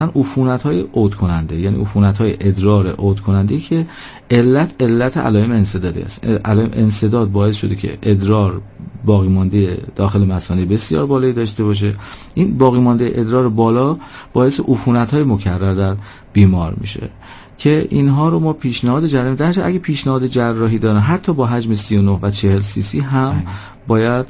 عفونت‌های عود کننده، یعنی عفونت‌های ادرار عود کننده که علت علائم انسدادی است. علائم انسداد باعث شده که ادرار باقی مانده داخل مثانه بسیار بالایی داشته باشه. این باقی مانده ادرار بالا باعث عفونت‌های مکرر در بیمار میشه که اینها رو ما پیشنهاد جراحی درش اگه پیشنهاد جراحی دارن حتی با حجم 39 و 40 سی سی هم باید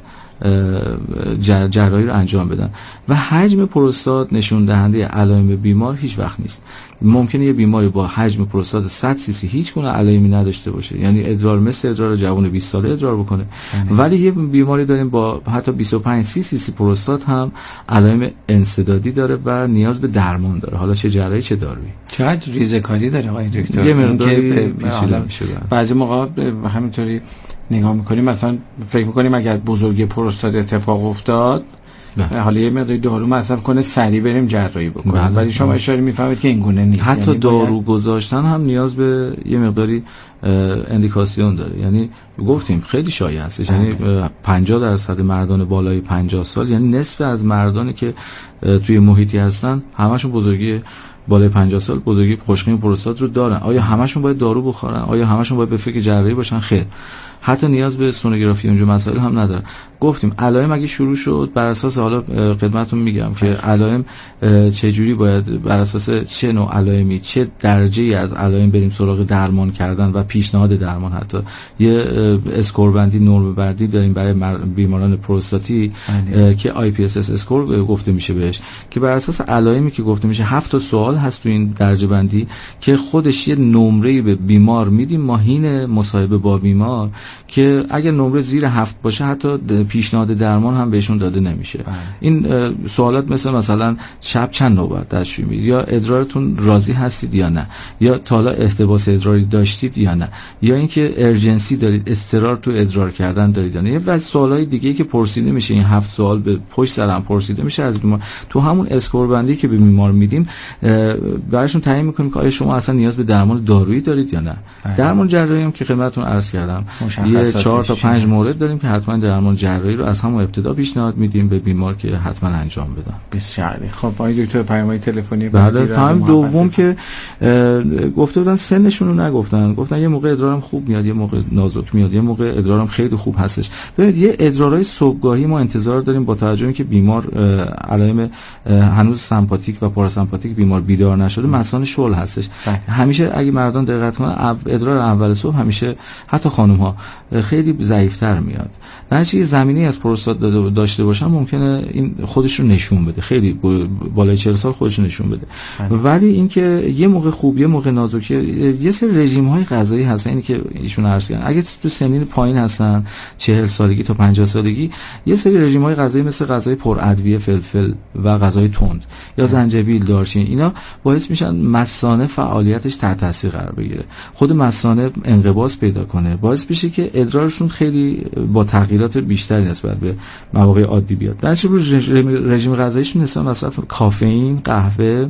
جراحی رو انجام بدن. و حجم پروستات نشون دهنده علائم بیمار هیچ وقت نیست. ممکنه یه بیماری با حجم پروستات 100 سی سی هیچ گونه علائمی نداشته باشه، یعنی ادرار مثل ادرار جوان 20 ساله ادرار بکنه، ولی یه بیماری داریم با حتی 25 سی سی پروستات هم علائم انسدادی داره و نیاز به درمان داره، حالا چه جراحی چه دارویی. چقدر ریزکاری داره آقای دکتر؟ یه مقداری پیچیده میشه. بعضی موقع همینطوری نگاه میکنیم، مثلا فکر میکنیم اگر بزرگی پروستات اتفاق افتاد حالا یه مقداری دارو مصرف کنه سریع بریم جراحی بکنیم، ولی شما اشاره میفهمید که این گونه نیست. حتی یعنی دارو گذاشتن هم نیاز به یه مقداری اندیکاسیون داره. یعنی گفتیم خیلی شایع هستش، یعنی 50% مردان بالای 50 سال، یعنی نصف از مردانی که توی محیطی هستن همشون بزرگی بالای 50 سال بزرگی قشقیم پروستات رو دارن. آیا همشون باید دارو بخورن؟ آیا همشون باید به فکر جراحی باشن؟ خیر. حتی نیاز به سونوگرافی اونجا مسائل هم نداره. گفتیم علائم اگه شروع شد بر اساس، حالا خدمتتون میگم که علائم چه جوری باید بر اساس چه نوع علائمی چه درجه‌ای از علائم بریم سراغ درمان کردن و پیشنهاد درمان. حتی یه اسکور بندی نرم بندی داریم برای بیماران پروستاتی که IPSS اسکور گفته میشه بهش، که بر اساس علائمی که گفته میشه 7 تا سوال هست تو این درجه بندی که خودش یه نمره‌ای به بیمار میدیم ماهین مصاحبه با بیمار که اگر نمره زیر 7 باشه حتی پیشنهاد درمان هم بهشون داده نمیشه. این سوالات مثلا شب چند نوبت دستشویی میدید، یا ادرارتون راضی هستید یا نه، یا تا حالا احتباس ادراری داشتید یا نه، یا اینکه ارجنسی دارید، اضطرار تو ادرار کردن دارید یا نه. و سوالای دیگه که پرسیده میشه، این 7 سوال به پشت سر هم پرسیده میشه از بیمار. تو همون اسکور بندی که به بیمار میدیم براشون تعیین میکنیم که آیا شما اصلا نیاز به درمان دارویی دارید یا نه. درمان جراحی هم که خدمتتون عرض کردم یه 4 تا 5 مورد داریم که حتما درمان جراحی رو از همون ابتدا پیشنهاد میدیم به بیمار که حتما انجام بدن. بسیار خب آقای دکتر پیام‌های تلفنی بعد تایم دوم که گفته بودن سنشون رو نگفتن، گفتن یه موقع ادرارم خوب میاد، یه موقع نازک میاد، یه موقع ادرارم خیلی خوب هستش. ببینید یه ادرارای صبحگاهی ما انتظار داریم با توجه به اینکه بیمار علائم هنوز سمپاتیک و پاراسمپاتیک بیمار بیدار نشده، مثانه شل هستش. همیشه اگه مردان دقت کنن ادرار اول صبح همیشه حتی خانم ها خیلی ضعیف‌تر میاد. درنچه زمینی از پروستات داشته باشن ممکنه این خودش رو نشون بده، خیلی بالای 40 سال خودش رو نشون بده. ولی اینکه یه موقع خوب یه موقع نازکه، یه سری رژیم‌های غذایی هستن، اینی که ایشون عرض کردن اگه تو سنین پایین هستن 40 سالگی تا 50 سالگی، یه سری رژیم‌های غذایی مثل غذای پر ادویه، فلفل و غذای تند یا زنجبیل، دارچین، اینا باعث میشن مثانه فعالیتش تحت تاثیر قرار بگیره، خود مثانه انقباض پیدا کنه، باعث میشه که ادرارشون خیلی با تغییرات بیشتری نسبت به مواقع عادی بیاد. در رژیم غذاییشون مثلا مصرف کافئین، قهوه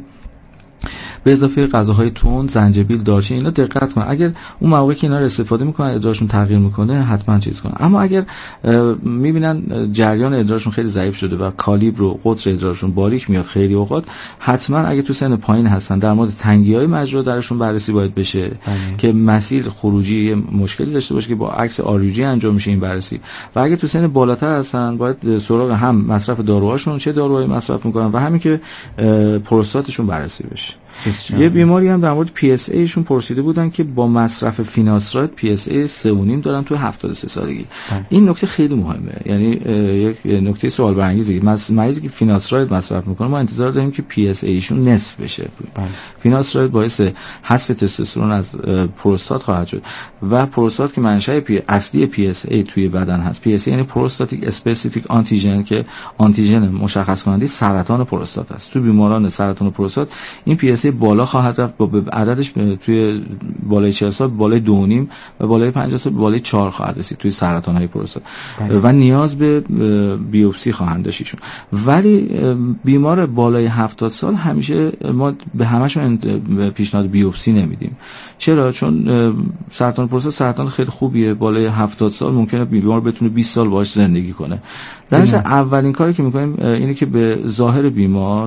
به اضافه غذاهای تند، زنجبیل، دارچین، اینا دقت کن. اگر اون مواقعی که اینا رو استفاده میکنن ادرارشون تغییر میکنه حتما چیز کنن. اما اگر میبینن جریان ادرارشون خیلی ضعیف شده و کالیبر و قطر ادرارشون باریک میاد خیلی اوقات، حتما اگه تو سن پایین هستن در مورد تنگی‌های مجرا درشون بررسی باید بشه که مسیر خروجی مشکلی داشته باشه که با عکس آریوجی انجام میشه این بررسی. و اگه تو سن بالاتر هستن باید سراغ هم مصرف داروهاشون، چه داروهایی مصرف میکنن، و همین که پروستاتشون بررسی بشه. یه بیماری هم در مورد PSA ایشون پرسیده بودن که با مصرف فیناسراید PSA 3.5 دارن تو 73 سالگی. این نکته خیلی مهمه، یعنی یک نکته سوال برانگیزه. مریضی که فیناسراید مصرف میکنه ما انتظار داریم که PSA ایشون نصف بشه. فیناسراید باعث حذف تستوسترون از پروستات خواهد شد و پروستات که منشأ اصلی PSA توی بدن هست. PSA یعنی پروستاتیک اسپسیفیک آنتیژن که آنتیژن مشخص کننده سرطان پروستات است. تو بیماران سرطان پروستات این PSA جلسه بالا خواهد رفت با عددش توی بالای 40 سال بالای 2.5 و بالای 50 سال بالای 4 خواهد رسید توی سرطان‌های پروستات و نیاز به بیوپسی خواهند داشت ایشون. ولی بیمار بالای 70 سال همیشه ما به همشون پیشنهاد بیوپسی نمیدیم. چرا؟ چون سرطان پروستات سرطان خیلی خوبیه، بالای 70 سال ممکنه بیمار بتونه 20 سال باهاش زندگی کنه. درش اولین کاری که میکنیم اینه که به ظاهر بیمار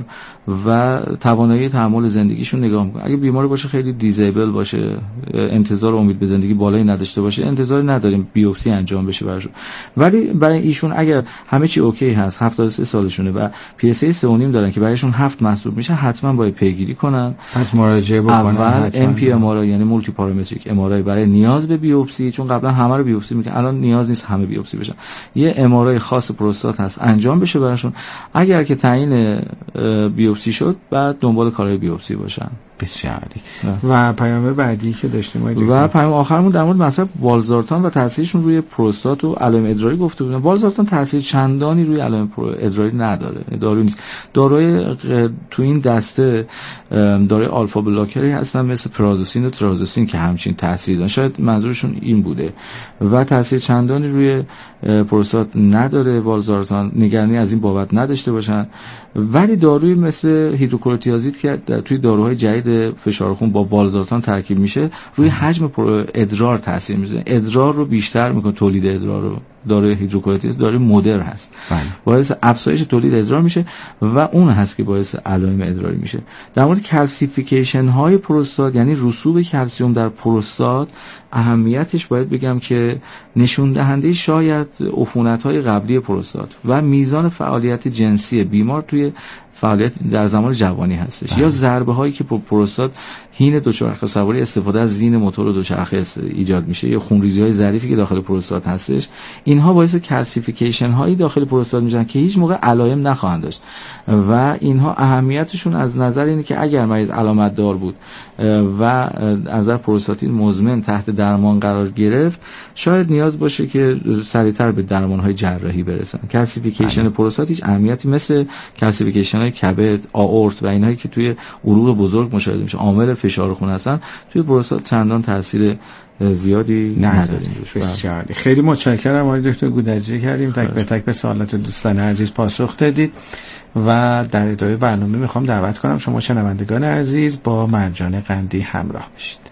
و توانایی تحمل زندگیشون نگاه میکنیم. اگه بیمار باشه خیلی دیزیبل باشه، انتظار و امید به زندگی بالایی نداشته باشه، انتظار نداریم بیوپسی انجام بشه براشون. ولی برای ایشون اگر همه چی اوکی هست، 73 سالشونه و پی اس ای 3.5 دارن که برایشون 7 محسوب میشه، حتما باید پیگیری کنن. پس مراجعه بکنن. اول ام پی ام آر یعنی مولتی پارامتریک ام آر برای نیاز به بیوپسی، چون قبلا همه رو بیوپسی میکنن، الان نیاز نیست همه بیوپسی بشن. یه ام آر خاص پروستات هست انجام بشه براشون. اگر که تعیین بیوپسی شد بعد دنبال کارهای بیوپسی باشن. بسیار و پیام بعدی که داشتیم و پیام آخرمون در مورد مصرف والزارتان و تاثیرشون روی پروستات و علائم ادراری گفته بودیم. والزارتان تاثیر چندانی روی علائم ادراری نداره، دارو نیست. داروی تو این دسته داروی آلفا بلاکری هستن مثل پرازوسین و ترازوسین که همچین تاثیر دارن. شاید منظورشون این بوده و تاثیر چندانی روی پروستات نداره والزارتان، نگرانی از این بابت نداشته باشن. ولی داروی مثل هیدروکلوتیازید که توی داروهای جدید فشار خون با والزارتان ترکیب میشه روی حجم ادرار تاثیر میذاره، ادرار رو بیشتر میکنه، تولید ادرار رو. داروی هیدروکلوتیازید داروی مدر هست، باعث افزایش تولید ادرار میشه و اون هست که باعث علائم ادراری میشه. در مورد کلسیفیکیشن های پروستات یعنی رسوب کلسیم در پروستات، اهمیتش باید بگم که نشون دهنده شاید عفونت‌های قبلی پروستات و میزان فعالیت جنسی بیمار توی فعالیت در زمان جوانی هستش یا ضربه هایی که پروستات حین دوچرخه سواری استفاده از زین موتور دوچرخه ایجاد میشه یا خونریزی های ظریفی که داخل پروستات هستش، اینها باعث کلسیفیکیشن هایی داخل پروستات میشن که هیچ موقع علائم نخواهند داشت و اینها اهمیتشون از نظر اینه که اگر مریض علامت دار بود و از نظر پروستاتیت مزمن تحت درمان قرار گرفت، شاید نیاز باشه که سریعتر به درمان های جراحی برسن. کلسیفیکیشن پروستات هیچ اهمیتی مثل کلسیفیکیشن های کبد، آئورت و اینایی که توی عروق بزرگ مشاهده میشه عامل فشار خون هستن، توی پروستات چندان تاثیر زیادی نداریم. بسیار خیلی متشکرم آقای دکتر گودرزی کردیم، تک به تک به سوالات دوستان عزیز پاسخ دادید و در ادامه برنامه میخوام دعوت کنم شما شنوندگان عزیز با مرجان قندی همراه بشید.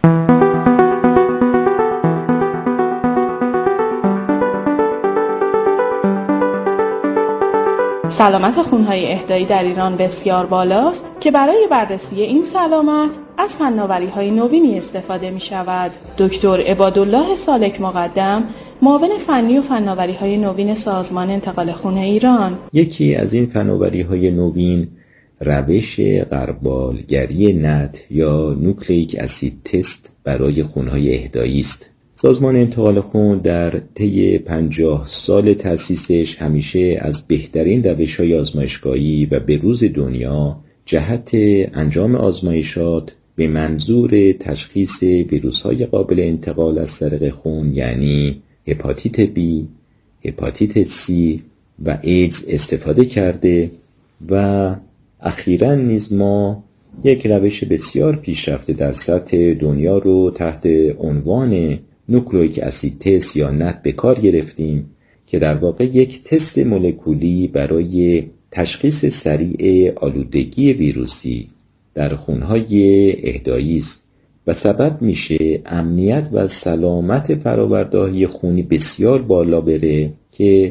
سلامت خونهای اهدایی در ایران بسیار بالاست که برای بررسی این سلامت از فناوری‌های نوینی استفاده می شود. دکتر عبادالله سالک مقدم، معاون فنی و فناوری‌های نوین سازمان انتقال خون ایران. یکی از این فناوری‌های نوین روش غربالگری نت یا نوکلیک اسید تست برای خونهای اهدایی است. سازمان انتقال خون در طی 50 سال تأسیسش همیشه از بهترین روش‌های آزمایشگاهی و بروز دنیا جهت انجام آزمایشات به منظور تشخیص ویروس‌های قابل انتقال از طریق خون یعنی هپاتیت بی، هپاتیت سی و ایدز استفاده کرده و اخیراً نیز ما یک روش بسیار پیشرفته در سطح دنیا رو تحت عنوان نوکلیک اسید تست یا نت به کار گرفتیم که در واقع یک تست مولکولی برای تشخیص سریع آلودگی ویروسی در خونهای اهدایی است و سبب میشه امنیت و سلامت فرآورده‌های خونی بسیار بالا بره که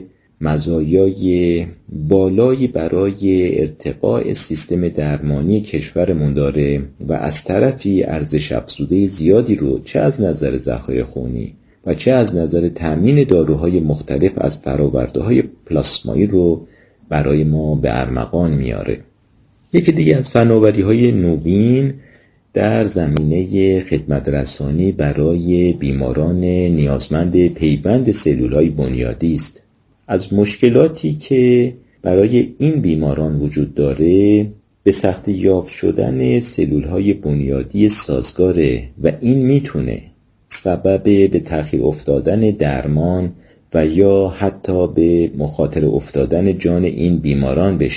مزایای بالایی برای ارتقاء سیستم درمانی کشورمون داره و از طرفی ارزش افزوده زیادی رو چه از نظر ذخایر خونی و چه از نظر تامین داروهای مختلف از فرآورده‌های پلاسمایی رو برای ما به ارمغان میاره. یکی دیگه از فناوری‌های نوین در زمینه خدمت رسانی برای بیماران نیازمند پیوند سلول‌های بنیادی است. از مشکلاتی که برای این بیماران وجود داره به سختی یافت شدن سلول‌های بنیادی سازگاره و این میتونه سبب به تأخیر افتادن درمان و یا حتی به مخاطره افتادن جان این بیماران بشه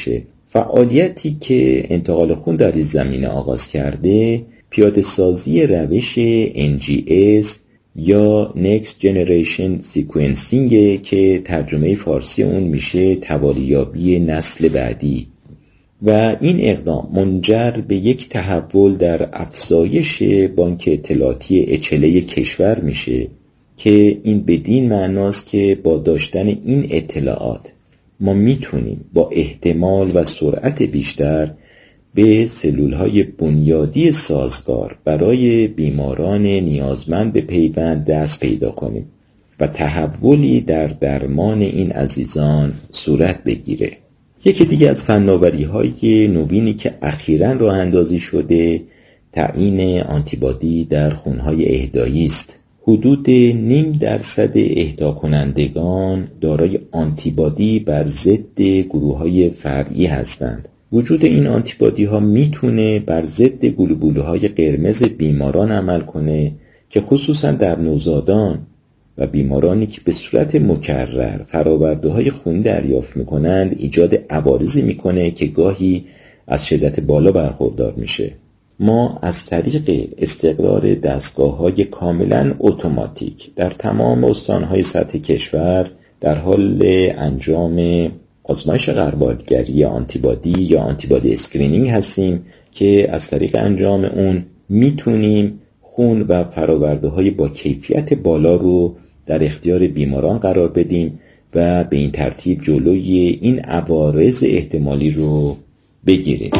فعالیتی که انتقال خون در این زمینه آغاز کرده پیاده سازی روش NGS یا Next Generation Sequencing که ترجمه فارسی اون میشه توالیابی نسل بعدی، و این اقدام منجر به یک تحول در افزایش بانک اطلاعاتی اچله کشور میشه که این بدین معناست که با داشتن این اطلاعات ما میتونیم با احتمال و سرعت بیشتر به سلولهای بنیادی سازگار برای بیماران نیازمند به پیوند دست پیدا کنیم و تحولی در درمان این عزیزان صورت بگیره. یکی دیگه از فناوری‌های نوینی که اخیراً راه اندازی شده تعیین آنتیبادی در خونهای اهدایی است. حدود 0.5% اهدا کنندگان دارای آنتیبادی بر ضد گروه‌های فرعی هستند. وجود این آنتیبادی ها میتونه بر ضد گلوبولهای قرمز بیماران عمل کنه که خصوصا در نوزادان و بیمارانی که به صورت مکرر فراورده‌های خونی دریافت میکنند ایجاد عوارضی میکنه که گاهی از شدت بالا برخوردار میشه. ما از طریق استقرار دستگاه‌های کاملا اتوماتیک در تمام استان‌های سطح کشور در حال انجام آزمایش غربالگری آنتیبادی یا آنتیبادی اسکرینینگ هستیم که از طریق انجام اون میتونیم خون و فرآورده‌های با کیفیت بالا رو در اختیار بیماران قرار بدیم و به این ترتیب جلوی این عوارض احتمالی رو بگیریم.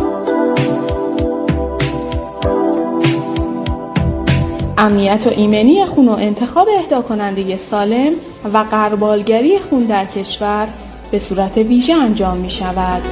امنیت و ایمنی خون و انتخاب اهدا کننده سالم و غربالگری خون در کشور به صورت ویژه انجام می شود.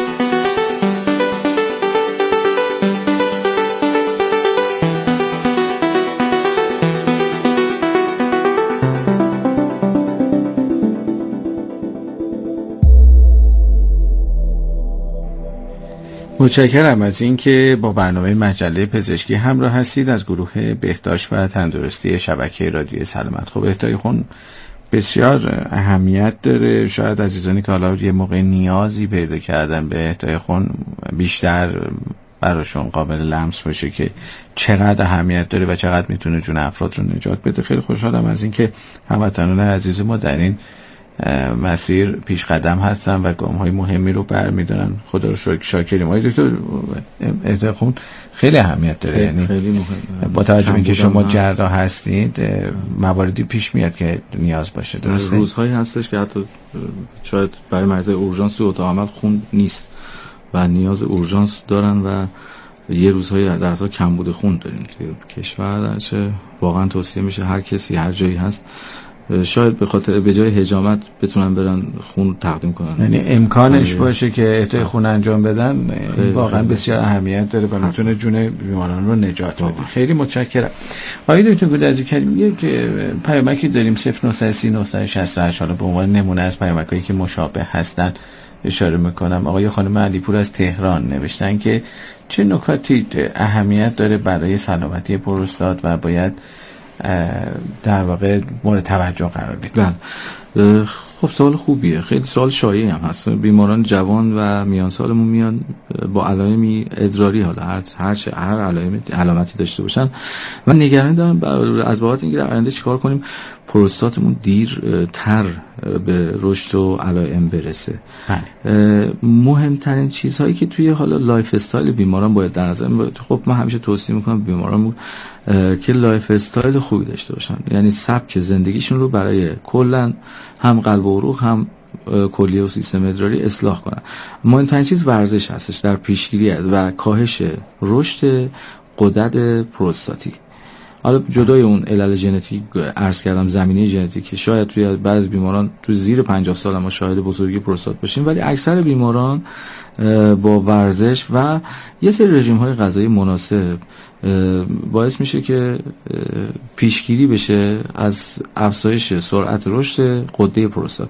متشکرم از این که با برنامه مجله پزشکی همراه هستید. از گروه بهداشت و تندرستی شبکه رادیو سلامت. خب اهدای خون بسیار اهمیت داره. شاید عزیزانی که حالا یه موقع نیازی پیدا کردن به اهدای خون بیشتر براشون قابل لمس باشه که چقدر اهمیت داره و چقدر میتونه جون افراد رو نجات بده. خیلی خوشحالم از این که هموطنان عزیز ما در این مسیر پیش قدم هستن و گام‌های مهمی رو برمی‌دارن. خدا رو شاکریم. آقای دکتر اهدای خون خیلی اهمیت داره، یعنی خیلی مهم. با توجه به اینکه شما جراح هستید مواردی پیش میاد که نیاز باشه، درسته؟ روزهایی هستش که حتی شاید برای مریضای اورژانس تو اتاق عمل خون نیست و نیاز اورژانس دارن و یه روزهای در اصل کمبود خون داریم توی کشور. درچه واقعا توصیه میشه هر کسی هر جایی هست شاید به خاطر به جای حجامت بتونن برن خون تقدیم کنن، یعنی امکانش باشه که اهدای خون انجام بدن. واقعا بسیار اهمیت داره و میتونه جون بیماران رو نجات بده. خیلی متشکرم. آقای دکتر گلدزی کریم یک پیامکی داریم 0930 968 حالا به عنوان نمونه از پیامکایی که مشابه هستن اشاره میکنم. آقای خانم علیپور از تهران نوشتن که چه نکاتی اهمیت داره برای سلامتی پروستات و باید در واقع مورد توجه قرار بدیم؟ خب سوال خوبیه، خیلی سوال شایعی هم هست. بیماران جوان و میان سالمون میان با علائمی ادراری، حالا هر علامتی داشته باشن و نگرانی دارن از بابت اینکه در آینده چیکار کنیم پروستاتمون دیرتر به رشد و علائم برسه. مهمترین چیزهایی که توی حالا لایف استایل بیماران باید در نظر بگیریم، خب من همیشه توصیه میکنم بیماران که لایف استایل خوبی داشته باشن، یعنی سبک زندگیشون رو برای کلا هم قلب و عروق هم کلیه و سیستم ادراری اصلاح کنن. مهمترین چیز ورزش هستش در پیشگیری و کاهش رشد غدد پروستاتی. حالا جدای اون علل ژنتیک عرض کردم، زمینه ژنتیک که شاید توی بعضی از بیماران تو زیر 50 سال ما شاهد بزرگی پروستات باشیم، ولی اکثر بیماران با ورزش و یه سری رژیم‌های غذایی مناسب باعث میشه که پیشگیری بشه از افزایش سرعت رشد غده پروستات.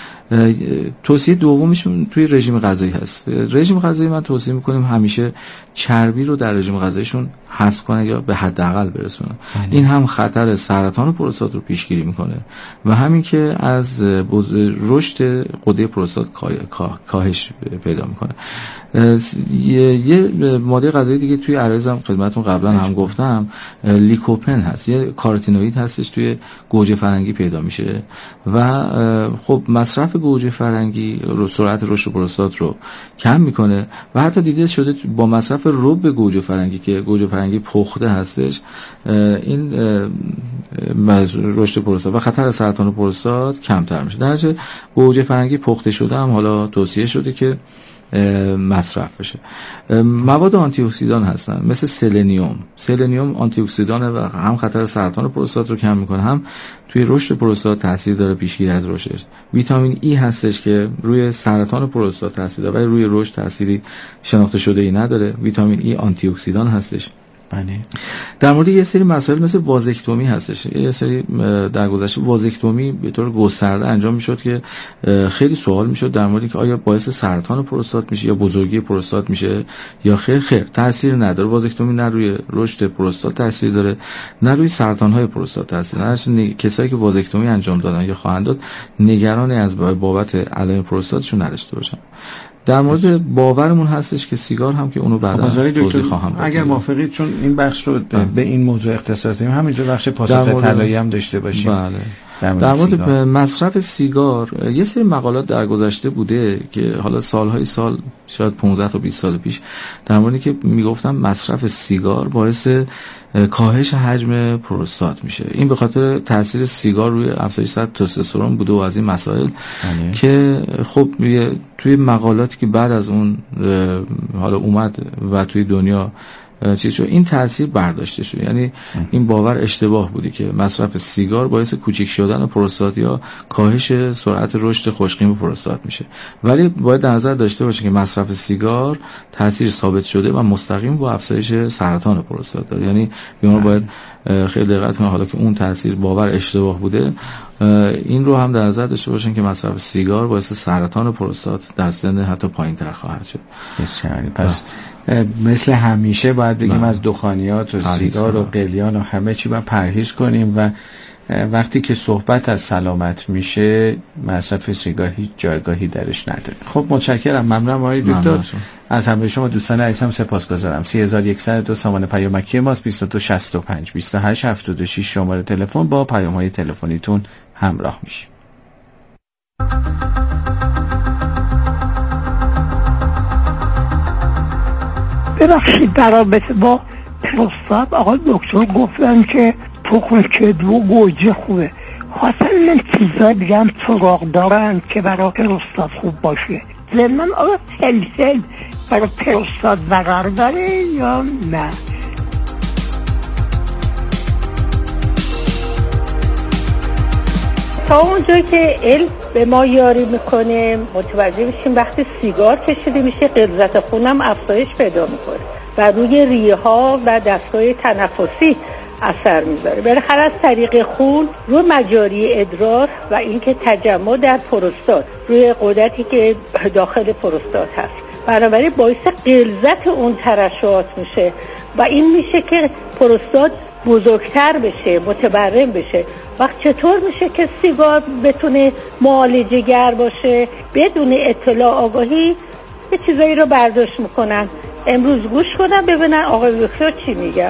توصیه دومیشون توی رژیم غذایی هست. رژیم غذایی من توصیه میکنیم همیشه چربی رو در رژیم غذاییشون حذف کنه یا به حداقل برسونه. این هم خطر سرطان پروستات رو پیشگیری میکنه و همین که از رشد غده پروستات کاهش پیدا میکنه. یه ماده غذایی دیگه توی عرضم خدمتتون قبلا هم گفتم، لیکوپن هست، یه کاروتینوئید هستش، توی گوجه فرنگی پیدا میشه و خب مصرف گوجه فرنگی سرعت رشد پروستات رو کم میکنه و حتی دیده شده با مصرف رب گوجه فرنگی که گوجه فرنگی پخته هستش این رشد پروستات و خطر سرطان پروستات کمتر میشه. در نتیجه گوجه فرنگی پخته شده هم حالا توصیه شده که مصرف بشه. مواد آنتی اکسیدان هستن مثل سلنیوم آنتی اکسیدانه و هم خطر سرطان پروستات رو کم میکنه، هم توی رشد پروستات تاثیر داره، پیشگیری از رشدش. ویتامین ای هستش که روی سرطان پروستات تاثیر داره ولی روی رشد تأثیری شناخته شده ای نداره. ویتامین ای آنتی اکسیدان هستش. بله. در مورد یه سری مسائل مثل وازکتومی هستش، یه سری در گذشته وازکتومی به طور گسترده انجام میشد که خیلی سوال میشد در مورد که آیا باعث سرطان پروستات میشه یا بزرگی پروستات میشه یا خیر تاثیر نداره. وازکتومی نه روی رشد پروستات تاثیر داره نه روی سرطان های پروستات تاثیر نداره. کسایی که وازکتومی انجام دادن یا خواهند داد نگرانی از بابت علائم پروستاتشون نداشته باشن. در مورد باورمون هستش که سیگار هم که اونو بعدا توضیح خواهم اگر موافقید، چون این بخش رو به این موضوع اختصاص دادیم، همینجا بخش پاسخ طلایی هم داشته باشیم. بله. در مورد مصرف سیگار یه سری مقالات در گذشته بوده که حالا سالهای سال شاید 15 تا 20 سال پیش در موردی که میگفتم مصرف سیگار باعث کاهش حجم پروستات میشه. این به خاطر تاثیر سیگار روی افزایش سطح تستوسترون بوده و از این مسائل که خب توی مقالاتی که بعد از اون حالا اومد و توی دنیا چیز شد این تاثیر برداشته شد. یعنی این باور اشتباه بودی که مصرف سیگار باعث کوچیک شدن پروستات یا کاهش سرعت رشد خوشقیم پروستات میشه، ولی باید در نظر داشته باشه که مصرف سیگار تاثیر ثابت شده و مستقیم با افزایش سرطان پروستات داره. یعنی بیمار باید خیلی دقت کنه حالا که اون تاثیر باور اشتباه بوده این رو هم در نظر داشته باشن که مصرف سیگار باعث سرطان پروستات در سن حتی پایین‌تر خواهد شد. بسیاری. پس مثل همیشه باید بگیم از دخانیات و سیگار و قلیان و همه چی باید پرهیز کنیم و وقتی که صحبت از سلامت میشه مصرف سیگار هیچ جایگاهی درش نداره. خب متشکرم، ممنونم آقای دکتر. از همه شما دوستان عزیزم سپاسگزارم. 3102 سامان پیامکی ماست 2265 2876 شماره تلفن. با پیام‌های تلفنیتون همراه میشیم. ببخشید در رابطه با پروستات آقای دکتر گفتن که تخم کدو و گوجه خوبه. خواستن من چیزا دیگه هم سراغ دارن که برای پروستات خوب باشه. ضمن آقا فلفل برای پروستات ضرر داره یا نه؟ تا اونجایی که علم به ما یاری میکنه متوجه بشیم وقتی سیگار کشیده میشه غلظت خونم افزایش پیدا میکنه و روی ریه ها و دستگاه تنفسی اثر میذاره. بالاخره از طریق خون روی مجاری ادرار و اینکه تجمع در پروستات روی غدتی که داخل پروستات هست، بنابراین باعث غلظت اون ترشحات میشه و این میشه که پروستات بزرگتر بشه، متورم بشه. وقت چطور میشه که سیگار بتونه معالجه گر باشه؟ بدون اطلاع آگاهی یه چیزایی رو برداشت میکنن. امروز گوش کنن ببینن آقای دکتر چی میگه.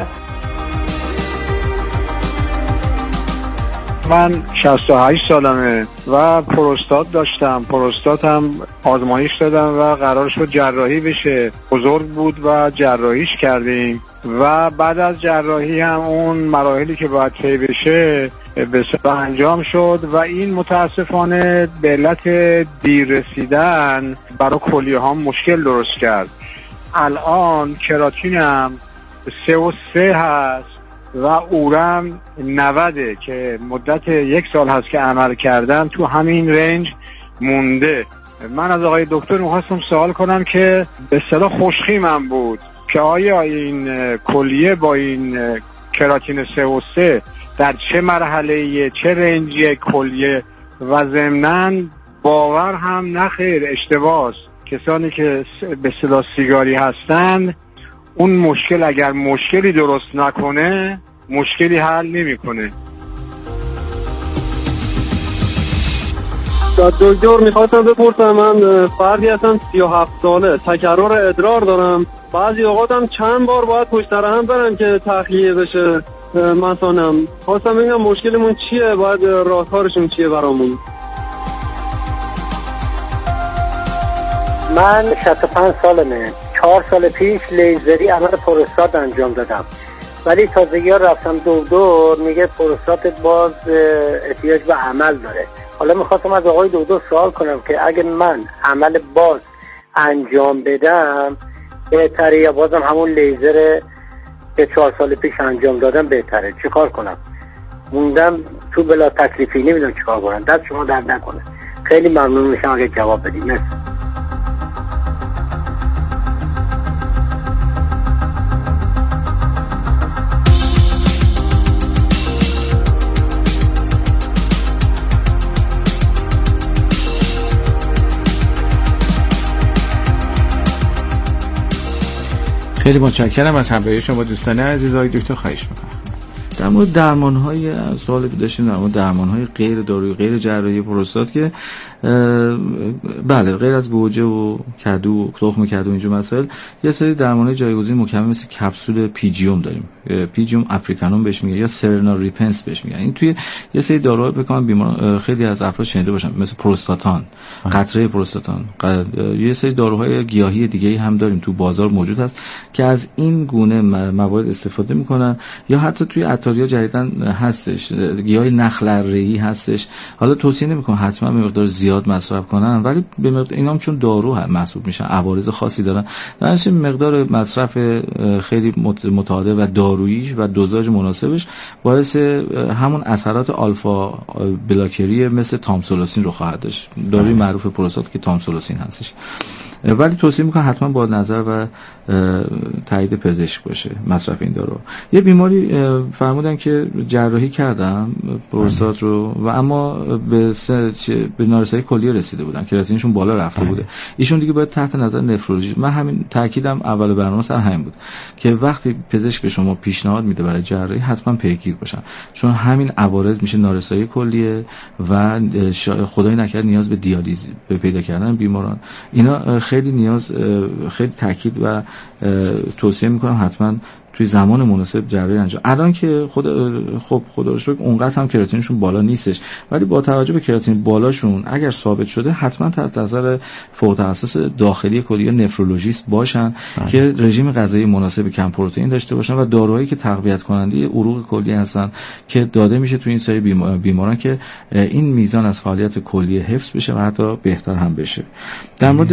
من 68 سالمه و پروستات داشتم. پروستاتم آزمایش دادم و قرار شد جراحی بشه. بزرگ بود و جراحیش کردیم و بعد از جراحی هم اون مراحلی که باید طی بشه به صلاح انجام شد و این متاسفانه به علت دیر رسیدن برای کلیه ها مشکل درست کرد. الان کراتینم 3.3 هست و اورم 90 که مدت 1 سال هست که عمل کردم تو همین رنج مونده. من از آقای دکتر می‌خواستم سوال کنم که به اصطلاح خوشخیمم بود که آیا این کلیه با این کراتین 3.3 در چه مرحله چه رنجی کلیه و ضمناً باور هم نخیر اشتباهه کسانی که به اصطلاح سیگاری هستن اون مشکل اگر مشکلی درست نکنه مشکلی حل نمیکنه. دکتر میخواستم بپرسم، من فردی هستم 37 ساله، تکرر ادرار دارم، بعضی اوقاتم چند بار باید پشت سر هم برم که تخلیه بشه مثانم. خواستم ببینم مشکلمون چیه، باید راهکارشون چیه برامون. من 65 سالمه، 4 سال پیش لیزری عمل پروستات انجام دادم، ولی تازگی‌ها رفتم دکتر میگه پروستاتت باز احتیاج به عمل داره. حالا میخواستم از آقای دکتر سوال کنم که اگه من عمل باز انجام بدم بهتره یا بازم همون لیزر که 4 سال پیش انجام دادم بهتره؟ چی کار کنم؟ موندم تو بلا تکلیفی، نمیدونم چی کار کنم. دست شما درد نکنه. خیلی ممنون میشم اگه جواب بدید. مرسی. خیلی متشکرم از همراهی شما دوستان عزیز. آقای دکتر خواهش می‌کنم. در مورد درمان‌های سوالی که داشتیم در مورد درمان‌های غیر دارویی غیر جراحی پروستات که بله غیر از گوجه و کدو تخم کدو اینجور مسائل یه سری درمان‌های جایگزین مکمل مثل کپسول پیجیوم داریم. پیجیوم افریکانوم بهش میگه یا سرنا ریپنس بهش میگن. این توی یه سری داروها بکنم بیمار خیلی از افراد شنیده باشن مثل پروستاتان، قطره پروستاتان. یه سری داروهای گیاهی دیگه‌ای هم داریم تو بازار موجود هست که از این گونه موارد استفاده میکنن، یا حتی توی عطاریا جدیدن هستش گیاه نخل اره‌ای هستش. حالا توصیه نمیکنم حتما به مقدار زیاد مصرف کنن، ولی به مقدار اینام چون دارو محسوب میشن عوارض خاصی دارن، درنچه مقدار مصرف خیلی متعادل و دارویی و دوزاژ مناسبش باعث همون اثرات آلفا بلاکری مثل تامسولوسین رو خواهد داشت. داروی معروف پروستات که تامسولوسین هستش، ولی توصیه میکنم حتما با نظر و تایید پزشک باشه مصرف این دارو. یه بیماری فرمودن که جراحی کردم پروستات رو و اما به نارسایی کلیه رسیده بودن، کراتینشون بالا رفته بوده. ایشون دیگه باید تحت نظر نفرولوژی. من همین تاکیدم اول برنامه سر همین بود که وقتی پزشک به شما پیشنهاد میده برای جراحی حتما پیگیر باشن، چون همین عوارض میشه نارسایی کلیه و خدای نکرد نیاز به دیالیز پیدا کردن بیماران. اینا خیلی نیاز خیلی تاکید و توصیه میکنم حتما توی زمان مناسب جراحی انجام. الان که خدا رو شکر اونقدر هم کراتینشون بالا نیستش، ولی با توجه به کراتین بالاشون اگر ثابت شده حتما تحت نظر فوق تخصص داخلی کلیه نفرولوژیست باشن که رژیم غذایی مناسب کم پروتئین داشته باشن و داروهایی که تقویت کننده عروق کلیه هستن که داده میشه توی این سری بیماران که این میزان از فعالیت کلیه حفظ بشه و حتی بهتر هم بشه. در مورد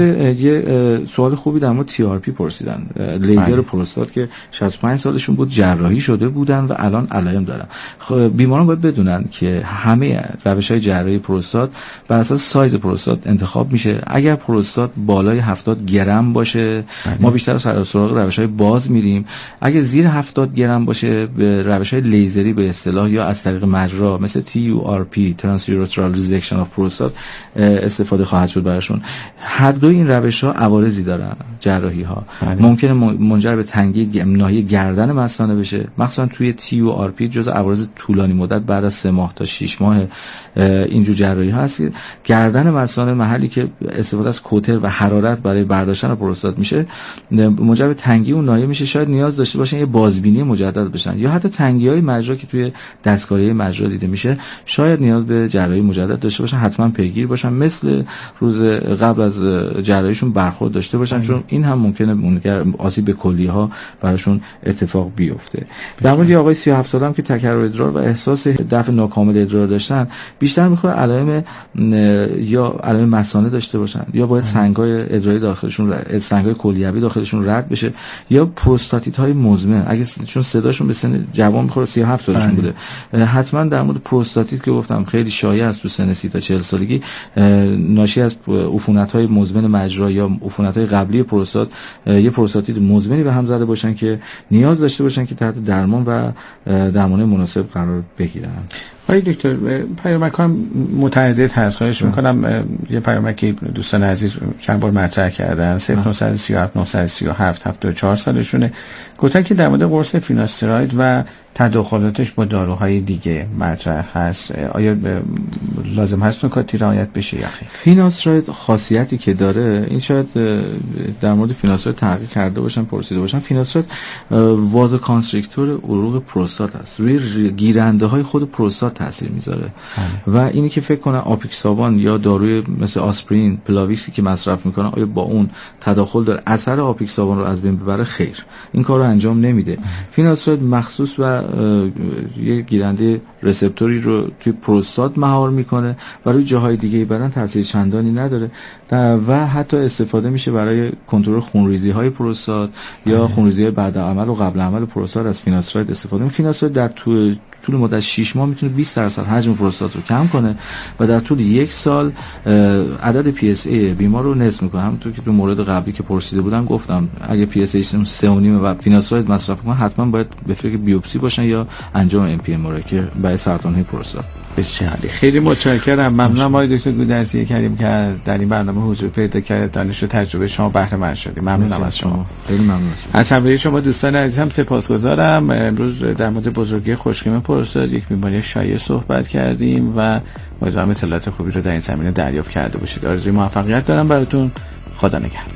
یه سوال خوبی در مورد TRP پرسیدن، لیزر پروستات که 65 سالشون بود، جراحی شده بودن و الان علائم دارن. بیماران باید بدونن که همه روش‌های جراحی پروستات بر اساس سایز پروستات انتخاب میشه. اگر پروستات بالای 70 گرم باشه ما بیشتر سراغ روش‌های باز میریم. اگر زیر 70 گرم باشه به روش‌های لیزری به اصطلاح یا از طریق مجرا مثل TURP Transurethral Resection of Prostate استفاده خواهد شد براشون. هر دو این روش‌ها عوارضی دارن جراحی‌ها. ممکنه منجر به تنگی ناحیه گردن مثانه بشه، مخصوصا توی TURP جزء عوارض طولانی مدت بعد از 3 ماه تا 6 ماه اینجور جراحی ها هست که گردن مثانه محلی که استفاده از کوتر و حرارت برای برداشتن پروستات میشه منجر به تنگی اون ناحیه میشه. شاید نیاز داشته باشن یه بازبینی مجدد بشن، یا حتی تنگی‌های مجرا که توی دستکاری مجرا دیده میشه شاید نیاز به جراحی مجدد داشته باشن. حتما پیگیر باشن، مثل روز قبل از جراحیشون برخورد داشته باشن، چون این هم ممکنه آسیب به کلیه‌ها براشون اتفاق بیفته. در مورد آقای 37 ساله هم که تکرر ادرار و احساس دفع ناکامل ادرار داشتن، بیشتر میخواد علائم مثانه داشته باشن، یا باید سنگ‌های ادراری داخلشون سنگ‌های کلیوی داخلشون رد بشه، یا پروستاتیت‌های مزمن اگه چون صداشون به سن جوان میخوره 37 سالشون بوده. حتما در مورد پروستاتیت که گفتم خیلی شایع است تو سن 30 تا 40 سالگی، ناشی از عفونت‌های مزمن مجرا یا عفونت‌های قبلی پروستات، یه پروستاتیت مزمنی به هم زده باشن که نیاز داشته باشن که تحت درمان و درمان مناسب قرار بگیرن. آقای دکتر پیامک هم متعدد هست. خواهش میکنم یه پیامکی دوستان عزیز چند بار مطرح کردن 0937 937 74 سالشونه. گفتن که در مورد قرص فیناستراید و تداخلاتش با داروهای دیگه مطرح هست. آیا لازم هست نکاتی رعایت بشه یا خیر؟ فیناستراید خاصیتی که داره این شاید در مورد فیناستراید تحقیق کرده باشن پرسیده باشن. فیناستراید وازو کانستریکتور عروق پروستات است، روی گیرنده های خود پروستات تاثیر میذاره و اینی که فکر کنن آپیکسابان یا داروی مثل آسپرین پلاویکسی که مصرف میکنن آیا با اون تداخل داره اثر آپیکسابان رو از بین ببره؟ خیر، این کار رو انجام نمیده. فیناستراید مخصوص و یه گیرنده رسپتوری رو توی پروستات مهار میکنه و روی جاهای دیگه بدن تاثیر چندانی نداره و حتی استفاده میشه برای کنترل خونریزی های پروستات یا خونریزی بعد عمل و قبل عمل پروستات. از فیناستراید استفاده میشه. فیناستراید در طول مدت 6 ماه میتونه 20% حجم پروستات رو کم کنه و در طول 1 سال عدد PSA بیمار رو نصف میکنه. همونطور که تو مورد قبلی که پرسیده بودم گفتم اگه PSA 3.5 و فیناستراید مصرف کنن حتما باید به فکر بیوپسی باشن یا انجام MPMRI که برای سرطان پروستات. بسیار خیلی متشکرم. ممنونم آقای دکتر گودرزی کریم که در این برنامه حضور پیدا کردید، دانش و تجربه شما بهره مند شدید. ممنونم از شما. خیلی ممنون از همراهی شما دوستان عزیزم سپاسگزارم. امروز در مورد بزرگی خوشگیم پروستات، یک بیماری شایع صحبت کردیم و امیدوارم اطلاعات خوبی رو در این زمینه دریافت کرده باشید. آرزوی موفقیت دارم براتون. خدا نگهدار.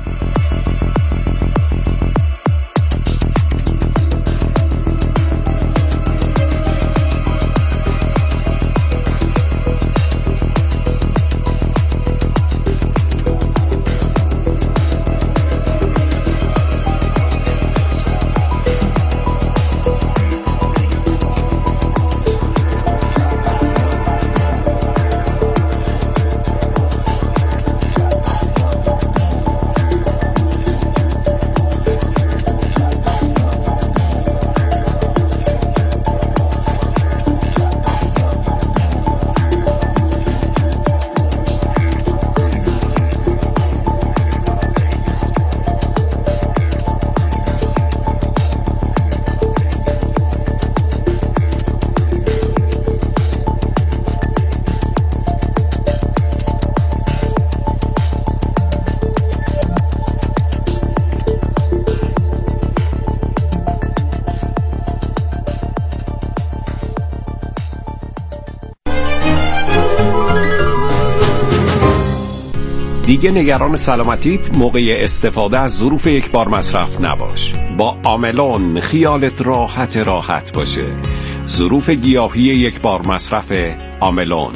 دیگه نگران سلامتیت موقع استفاده از ظروف یک بار مصرف نباش. با آملون خیالت راحت باشه. ظروف گیاهی یک بار مصرف آملون.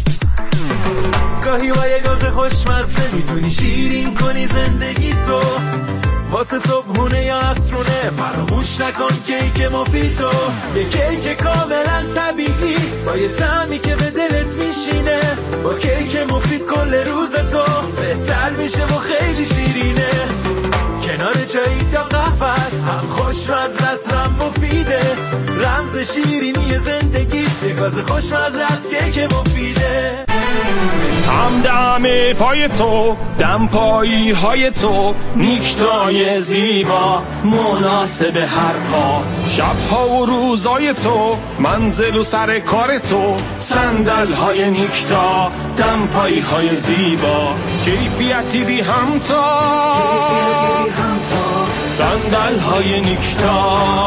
گاهی با یه گاز خوشمزه میتونی شیرین کنی زندگی تو، واسه صبحونه یا عصرونه فراموش نکن کیک مفیدو. یه کیک کاملا طبیعی با یه طعمی که به دلت میشینه، با کیک مفید کل روز تو بهتر میشه و خیلی شیرینه. کنار چای یا قهوت هم خوشمزه است هم مفیده، رمز شیرینی زندگیت یه گاز خوشمزه است کیک مفیده. هم دم پای تو دم پایی های تو، نیکتای زیبا مناسب هر کار، شبها و روزای تو منزل و سر کار تو، صندل های نیکتا دم پایی های زیبا، کیفیتی بی همتا صندل های نیکتا.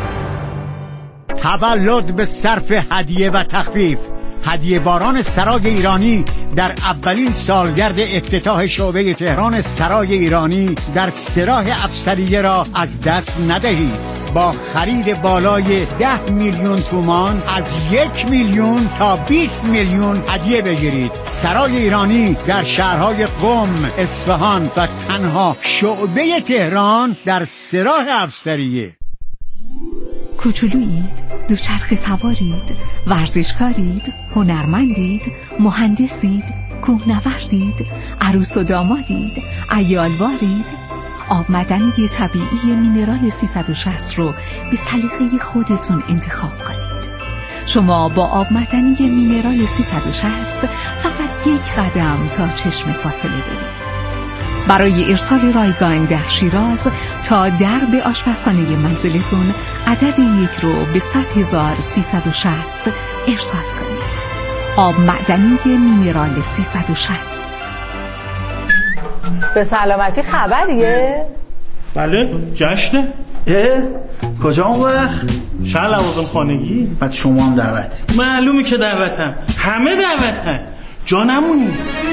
تولد به صرف هدیه و تخفیف. هدیه باران سرای ایرانی در اولین سالگرد افتتاح شعبه تهران سرای ایرانی در سراح افسریه را از دست ندهید. با خرید بالای 10 میلیون تومان از 1 میلیون تا 20 میلیون هدیه بگیرید. سرای ایرانی در شهرهای قم، اصفهان و تنها شعبه تهران در سراح افسریه. کوچولویید، دوچرخه سوارید، ورزشکارید، هنرمندید، مهندسید، کوهنوردید، عروس و دامادید، عیالوارید. آب معدنی طبیعی مینرال 360 رو به سلیقه خودتون انتخاب کنید. شما با آب معدنی مینرال 360 فقط 1 قدم تا چشم فاصله دارید. برای ارسال رایگان در شیراز تا درب آشپزخانه منزلتون عدد 1 رو به 100,360 ارسال کنید. آب معدنی مینرال 360. به سلامتی خبریه؟ بله جشنه. کجا اون وقت؟ شهر لوازم خانگی. بعد شما هم دعوت؟ معلومه که دعوتم، همه دعوتن، جا نمونی.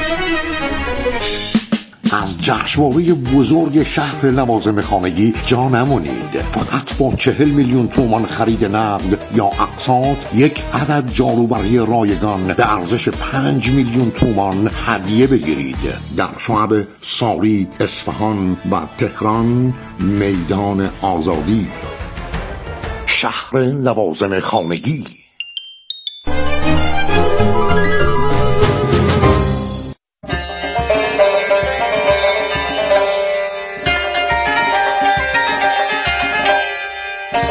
از جشنواره بزرگ شهر لوازم خانگی جا نمونید. فقط با 40 میلیون تومان خرید نقد یا اقساط یک عدد جاروبرقی رایگان به ارزش 5 میلیون تومان هدیه بگیرید. در شعب ساری، اصفهان و تهران میدان آزادی. شهر لوازم خانگی.